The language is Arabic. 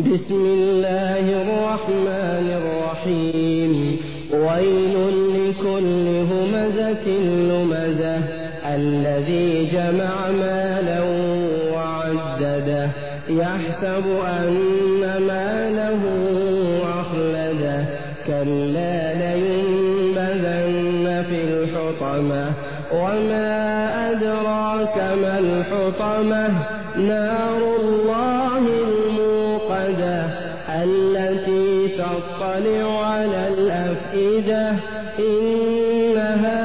بسم الله الرحمن الرحيم ويل لكل همزة لمزة الذي جمع مالا وعدده يحسب أن ماله أخلده كلا لينبذن في الحطمة وما أدراك ما الحطمة نار الله الموقدة التي تطلع على الأفئدة إنها